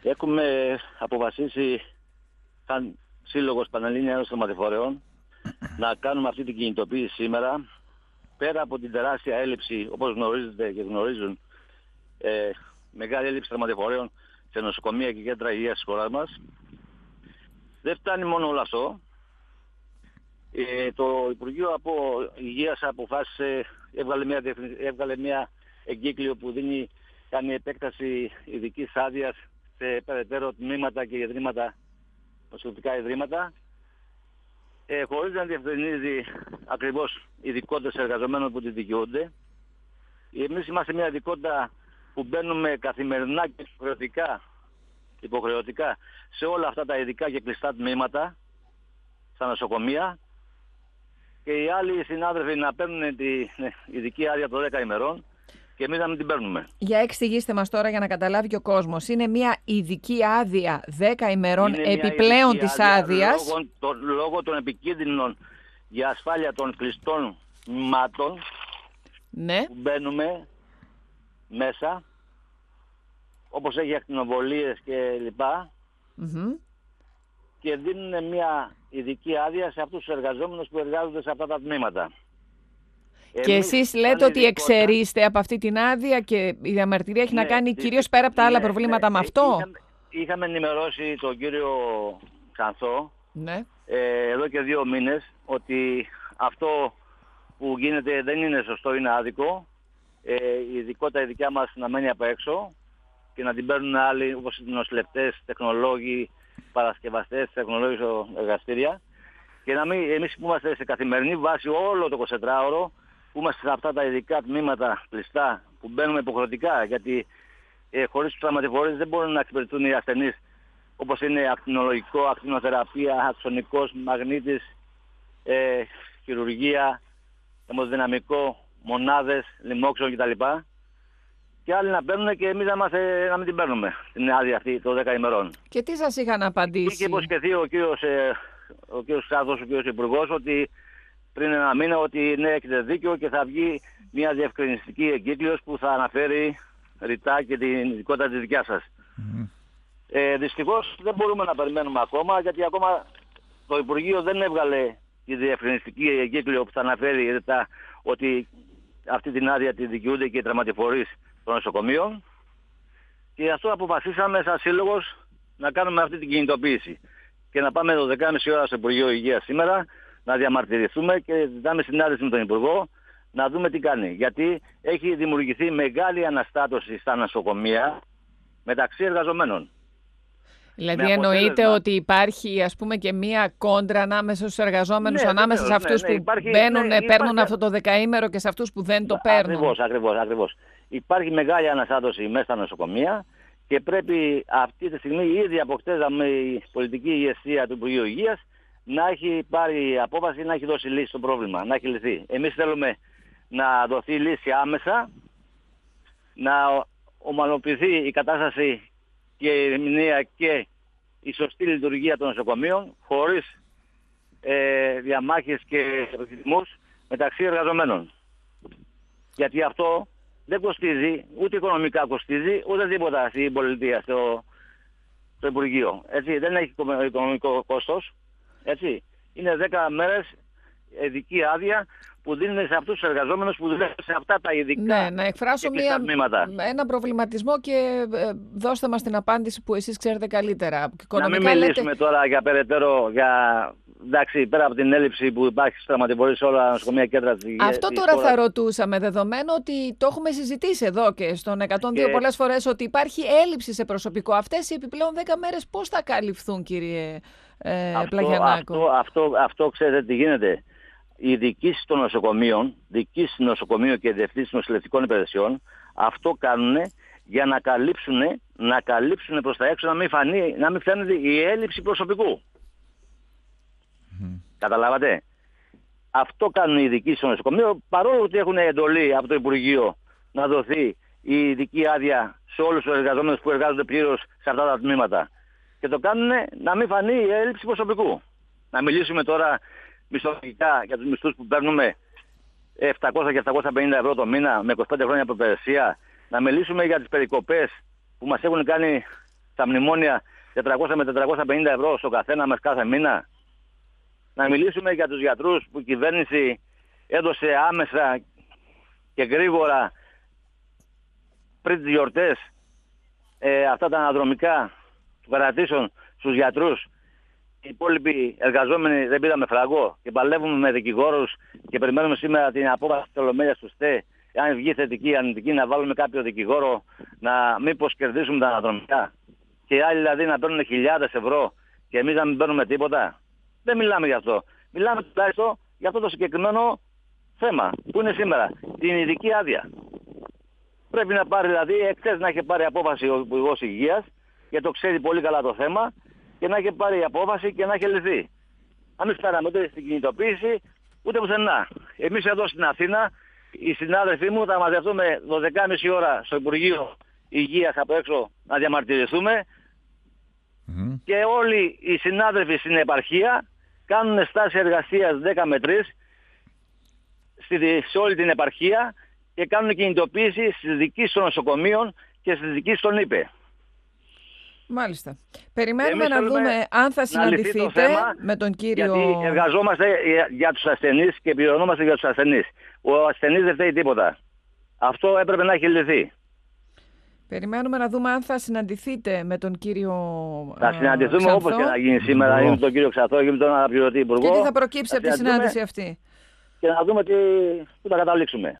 Έχουμε αποφασίσει σαν Σύλλογος Πανελλήνιας Ένωσης Στραματεφορέων να κάνουμε αυτή την κινητοποίηση σήμερα, πέρα από την τεράστια έλλειψη, όπως γνωρίζετε και γνωρίζουν, μεγάλη έλλειψη στραματεφορέων σε νοσοκομεία και κέντρα υγείας της χώρας μας. Δεν φτάνει μόνο όλο αυτό. Το Υπουργείο Υγείας αποφάσισε, έβγαλε μια εγκύκλιο που κάνει επέκταση ειδικής άδειας σε περαιτέρω τμήματα και ιδρύματα, νοσηλευτικά ιδρύματα, χωρίς να διευκρινίζει ακριβώς ειδικότητες εργαζομένων που τη δικαιούνται. Εμείς είμαστε μια ειδικότητα που μπαίνουμε καθημερινά και υποχρεωτικά σε όλα αυτά τα ειδικά και κλειστά τμήματα στα νοσοκομεία, και οι άλλοι συνάδελφοι να παίρνουν τη ειδική άδεια των 10 ημερών και εμείς να μην την παίρνουμε. Για εξηγήστε μας τώρα για να καταλάβει και ο κόσμος. Είναι μια ειδική άδεια 10 ημερών επιπλέον της άδειας. Λόγω των επικίνδυνων για ασφάλεια των κλειστών μάτων, ναι, που μπαίνουμε μέσα, όπως έχει ακτινοβολίες και λοιπά, και δίνουν μια ειδική άδεια σε αυτούς τους εργαζόμενους που εργάζονται σε αυτά τα τμήματα. Και εσείς λέτε ότι εξαιρείστε από αυτή την άδεια και η διαμαρτυρία έχει να κάνει κυρίως πέρα από τα άλλα προβλήματα με αυτό. Είχαμε ενημερώσει τον κύριο Ξανθό εδώ και 2 μήνες ότι αυτό που γίνεται δεν είναι σωστό, είναι άδικο. Η ειδικότητα η δικιά μας να μένει απ' έξω και να την παίρνουν άλλοι, όπως οι νοσηλευτές, τεχνολόγοι, παρασκευαστές, τεχνολόγοι εργαστήρια, και να μην, εμείς που είμαστε σε καθημερινή βάση όλο το 24ωρο, που είμαστε σε αυτά τα ειδικά τμήματα κλειστά, που μπαίνουμε υποχρεωτικά, γιατί χωρίς τους τραυματιφορείς δεν μπορούν να εξυπηρετούν οι ασθενείς, όπως είναι ακτινολογικό, ακτινοθεραπεία, αξονικός, μαγνήτης, χειρουργία, αιμοδυναμικό, μονάδες, λοιμόξεων κτλ. Και άλλοι να παίρνουν και εμείς να μην την παίρνουμε την άδεια αυτή των 10 ημερών. Και τι σας είχαν απαντήσει? Είχε υποσχεθεί ο κύριος Σάδος, ο κύριος Υπουργός, ότι πριν 1 μήνα ότι ναι, έχετε δίκιο και θα βγει μια διευκρινιστική εγκύκλειος που θα αναφέρει ρητά και την ειδικότητα της δικιάς σας. Δυστυχώς δεν μπορούμε να περιμένουμε ακόμα, γιατί ακόμα το Υπουργείο δεν έβγαλε τη διευκρινιστική εγκύκλειο που θα αναφέρει ρητά ότι αυτή την άδεια τη δικαιούνται και οι τραυματιφορείς των νοσοκομείων, και γι' αυτό αποφασίσαμε σαν Σύλλογος να κάνουμε αυτή την κινητοποίηση και να πάμε 12.30 ώρα στο Υπουργείο Υγείας σήμερα να διαμαρτυρηθούμε και ζητάμε συνάντηση με τον Υπουργό να δούμε τι κάνει. Γιατί έχει δημιουργηθεί μεγάλη αναστάτωση στα νοσοκομεία μεταξύ εργαζομένων. Δηλαδή εννοείται ότι υπάρχει, ας πούμε, και μία κόντρα ανάμεσα στους εργαζόμενους, ανάμεσα σε αυτούς που παίρνουν αυτό το 10ήμερο και σε αυτούς που δεν το παίρνουν. Ακριβώς. Υπάρχει μεγάλη αναστάτωση μέσα στα νοσοκομεία και πρέπει αυτή τη στιγμή, ήδη από χτες, η πολιτική ηγεσία του Υπουργείου Υγείας να έχει πάρει απόφαση, να έχει δώσει λύση στο πρόβλημα, να έχει λυθεί. Εμείς θέλουμε να δοθεί λύση άμεσα, να ομαλοποιηθεί η κατάσταση και η ερμηνεία και η σωστή λειτουργία των νοσοκομείων, χωρίς διαμάχες και ρυθμούς μεταξύ εργαζομένων. Γιατί αυτό δεν κοστίζει, ούτε οικονομικά κοστίζει, ούτε τίποτα στην πολιτεία, στο Υπουργείο. Έτσι, δεν έχει οικονομικό κόστος. Έτσι. Είναι 10 μέρες ειδική άδεια που δίνουν σε αυτούς τους εργαζόμενους που δουλεύουν σε αυτά τα ειδικά. Να εκφράσω ένα προβληματισμό και δώστε μας την απάντηση που εσείς ξέρετε καλύτερα. Να μην μιλήσουμε τώρα για περαιτέρω, εντάξει, πέρα από την έλλειψη που υπάρχει στις τραυματιφορείς σε όλα τα νοσοκομεία κέντρα της υγείας. Αυτό τώρα θα ρωτούσαμε, δεδομένου ότι το έχουμε συζητήσει εδώ και στον 102 πολλές φορές, ότι υπάρχει έλλειψη σε προσωπικό. Αυτές οι επιπλέον 10 μέρες πώς θα καλυφθούν, κύριε Πλαγιαννάκο? Αυτό ξέρετε τι γίνεται. Οι διοικήσεις των νοσοκομείων, διοικήσεις νοσοκομείων και διευθύνσεις νοσηλευτικών υπηρεσιών, αυτό κάνουν για να καλύψουν προς τα έξω, να μην φαίνεται η έλλειψη προσωπικού. Καταλάβατε? Αυτό κάνουν οι διοικήσεις των νοσοκομείων, παρόλο ότι έχουν εντολή από το Υπουργείο να δοθεί η ειδική άδεια σε όλους τους εργαζόμενους που εργάζονται πλήρως σε αυτά τα τμήματα. Και το κάνουν να μην φανεί η έλλειψη προσωπικού. Να μιλήσουμε τώρα μισθολογικά για τους μισθούς που παίρνουμε 700 και 750 ευρώ το μήνα με 25 χρόνια προπηρεσία. Να μιλήσουμε για τις περικοπές που μας έχουν κάνει στα μνημόνια 400 με 450 ευρώ στο καθένα μας κάθε μήνα. Να μιλήσουμε για τους γιατρούς που η κυβέρνηση έδωσε άμεσα και γρήγορα πριν τις γιορτές αυτά τα αναδρομικά του κρατήσεων στους γιατρούς. Οι υπόλοιποι εργαζόμενοι δεν πήραμε φραγκό και παλεύουμε με δικηγόρους και περιμένουμε σήμερα την απόφαση της Ολομέλειας του ΣΤΕ. Αν βγει θετική ή αρνητική, να βάλουμε κάποιο δικηγόρο να μήπως κερδίσουμε τα αναδρομικά. Και οι άλλοι δηλαδή να παίρνουν χιλιάδες ευρώ και εμείς να μην παίρνουμε τίποτα. Δεν μιλάμε γι' αυτό. Μιλάμε τουλάχιστον για αυτό το συγκεκριμένο θέμα που είναι σήμερα. Την ειδική άδεια. Πρέπει να πάρει δηλαδή, εχθές να έχει πάρει απόφαση ο Υπουργός Υγείας και το ξέρει πολύ καλά το θέμα και να έχει πάρει απόφαση και να έχει λυθεί. Αν μην φτάναμε ούτε στην κινητοποίηση ούτε πουθενά. Εμείς εδώ στην Αθήνα, οι συνάδελφοί μου θα μαζευτούμε 12.30 ώρα στο Υπουργείο Υγείας από έξω να διαμαρτυρηθούμε και όλοι οι συνάδελφοι στην επαρχία κάνουν στάση εργασίας 10 με 3 σε όλη την επαρχία και κάνουν κινητοποίηση στις δικήσεις των νοσοκομείων και στις δικήσεις των ΥΠΕ. Μάλιστα. Περιμένουμε να δούμε αν θα συναντηθείτε με τον κύριο... Γιατί εργαζόμαστε για τους ασθενείς και πληρωνόμαστε για τους ασθενείς. Ο ασθενής δεν φταίει τίποτα. Αυτό έπρεπε να έχει λυθεί. Περιμένουμε να δούμε αν θα συναντηθείτε με τον κύριο Θα συναντηθούμε Ξανθό. Όπως και να γίνει σήμερα, ή με τον κύριο Ξανθό ή με τον αναπληρωτή υπουργό. Και τι θα προκύψει από τη συνάντηση αυτή. Και να δούμε πού θα καταλήξουμε.